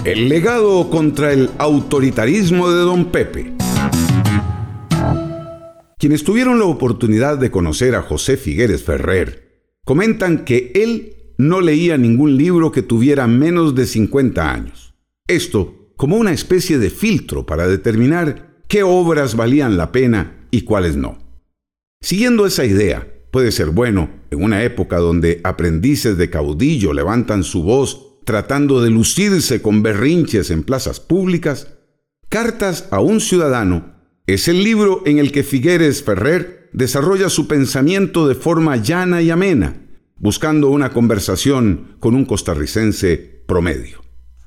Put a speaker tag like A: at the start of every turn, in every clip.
A: El legado contra el autoritarismo de Don Pepe. Quienes tuvieron la oportunidad de conocer a José Figueres Ferrer comentan que él no leía ningún libro que tuviera menos de 50 años. Esto como una especie de filtro para determinar qué obras valían la pena y cuáles no. Siguiendo esa idea, puede ser bueno, en una época donde aprendices de caudillo levantan su voz tratando de lucirse con berrinches en plazas públicas, Cartas a un ciudadano es el libro en el que Figueres Ferrer desarrolla su pensamiento de forma llana y amena, buscando una conversación con un costarricense promedio.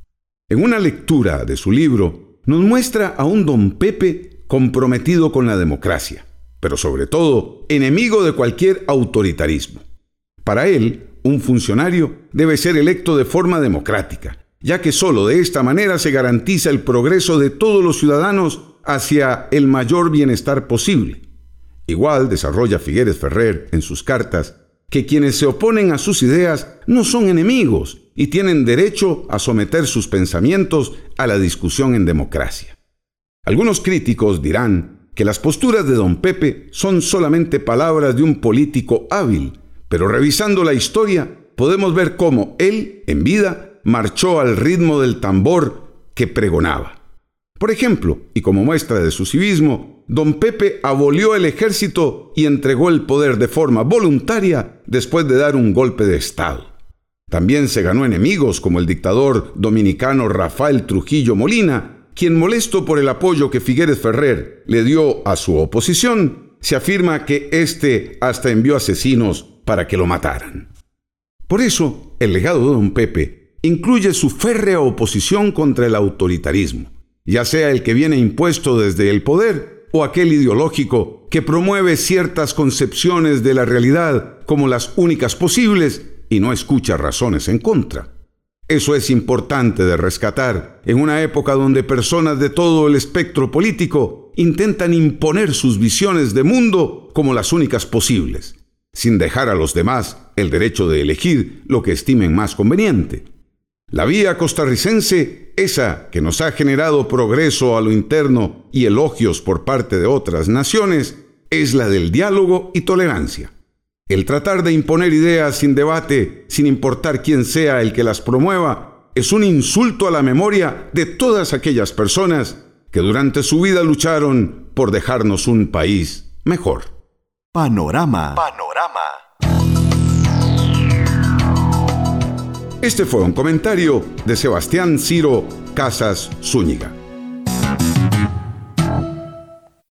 A: En una lectura de su libro, nos muestra a un Don Pepe comprometido con la democracia, pero sobre todo, enemigo de cualquier autoritarismo. Para él, un funcionario debe ser electo de forma democrática, ya que solo de esta manera se garantiza el progreso de todos los ciudadanos hacia el mayor bienestar posible. Igual desarrolla Figueres Ferrer en sus cartas que quienes se oponen a sus ideas no son enemigos y tienen derecho a someter sus pensamientos a la discusión en democracia. Algunos críticos dirán que las posturas de Don Pepe son solamente palabras de un político hábil, pero revisando la historia podemos ver cómo él, en vida, marchó al ritmo del tambor que pregonaba. Por ejemplo, y como muestra de su civismo, Don Pepe abolió el ejército y entregó el poder de forma voluntaria después de dar un golpe de Estado. También se ganó enemigos como el dictador dominicano Rafael Trujillo Molina, quien, molesto por el apoyo que Figueres Ferrer le dio a su oposición, se afirma que éste hasta envió asesinos para que lo mataran. Por eso, el legado de Don Pepe incluye su férrea oposición contra el autoritarismo, ya sea el que viene impuesto desde el poder o aquel ideológico que promueve ciertas concepciones de la realidad como las únicas posibles y no escucha razones en contra. Eso es importante de rescatar en una época donde personas de todo el espectro político intentan imponer sus visiones de mundo como las únicas posibles, sin dejar a los demás el derecho de elegir lo que estimen más conveniente. La vía costarricense, esa que nos ha generado progreso a lo interno y elogios por parte de otras naciones, es la del diálogo y tolerancia. El tratar de imponer ideas sin debate, sin importar quién sea el que las promueva, es un insulto a la memoria de todas aquellas personas que durante su vida lucharon por dejarnos un país mejor.
B: Panorama.
A: Este fue un comentario de Sebastián Ciro Casas Zúñiga.